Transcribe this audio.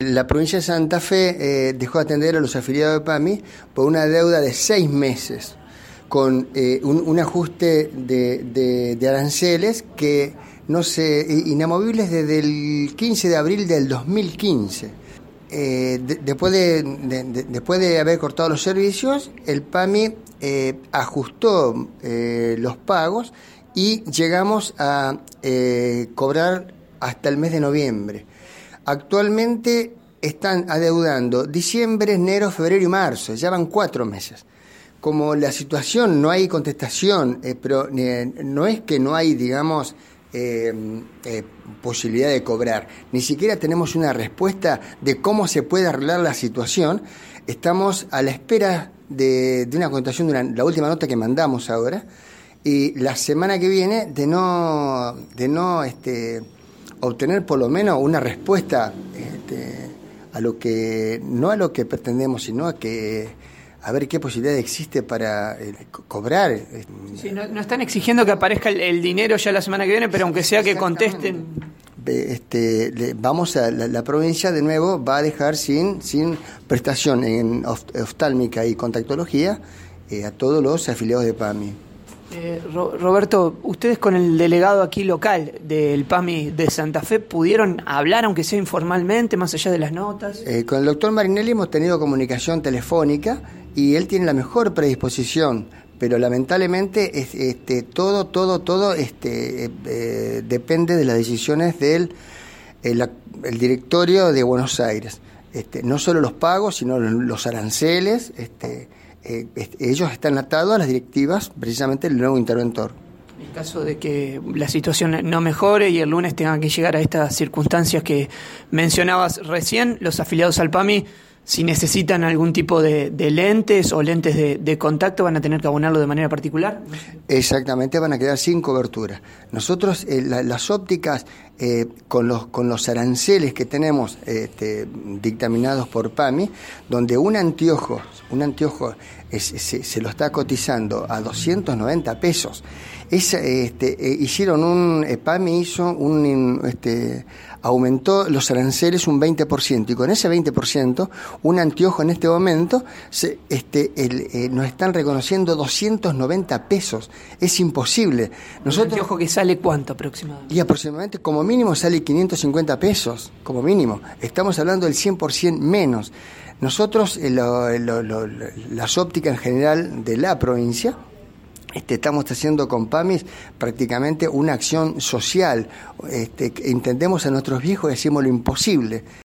la provincia de Santa Fe dejó de atender a los afiliados de PAMI por una deuda de 6 meses, con un ajuste de aranceles que inamovibles desde el 15 de abril del 2015. Después de haber cortado los servicios, el PAMI ajustó los pagos y llegamos a cobrar hasta el mes de noviembre. Actualmente están adeudando diciembre, enero, febrero y marzo, ya van 4 meses. Como la situación, no hay contestación, pero no es que no hay, digamos, posibilidad de cobrar, ni siquiera tenemos una respuesta de cómo se puede arreglar la situación. Estamos a la espera de una contestación de la última nota que mandamos ahora, y la semana que viene de no obtener por lo menos una respuesta no a lo que pretendemos, sino a ver qué posibilidad existe para cobrar. Sí, no están exigiendo que aparezca el dinero ya la semana que viene, pero aunque sea que contesten. La provincia de nuevo va a dejar sin prestación en oftálmica y contactología a todos los afiliados de PAMI. Roberto, ustedes con el delegado aquí local del PAMI de Santa Fe, ¿pudieron hablar, aunque sea informalmente, más allá de las notas? Con el doctor Marinelli hemos tenido comunicación telefónica y él tiene la mejor predisposición, pero lamentablemente todo depende de las decisiones del el directorio de Buenos Aires. No solo los pagos, sino los aranceles. Ellos están atados a las directivas precisamente del nuevo interventor. En caso de que la situación no mejore y el lunes tengan que llegar a estas circunstancias que mencionabas recién, los afiliados al PAMI, si necesitan algún tipo de lentes o lentes de contacto, ¿van a tener que abonarlo de manera particular? Exactamente, van a quedar sin cobertura. Nosotros, las ópticas, con los aranceles que tenemos dictaminados por PAMI, donde un anteojo se lo está cotizando a 290 pesos. PAMI hizo aumentó los aranceles un 20%, y con ese 20%, un anteojo en este momento nos están reconociendo 290 pesos. Es imposible. ¿Un anteojo que sale cuánto aproximadamente? Y aproximadamente, como mínimo, sale 550 pesos, como mínimo. Estamos hablando del 100% menos. Nosotros, las ópticas en general de la provincia, estamos haciendo con PAMI prácticamente una acción social. Entendemos a nuestros viejos y hacemos lo imposible.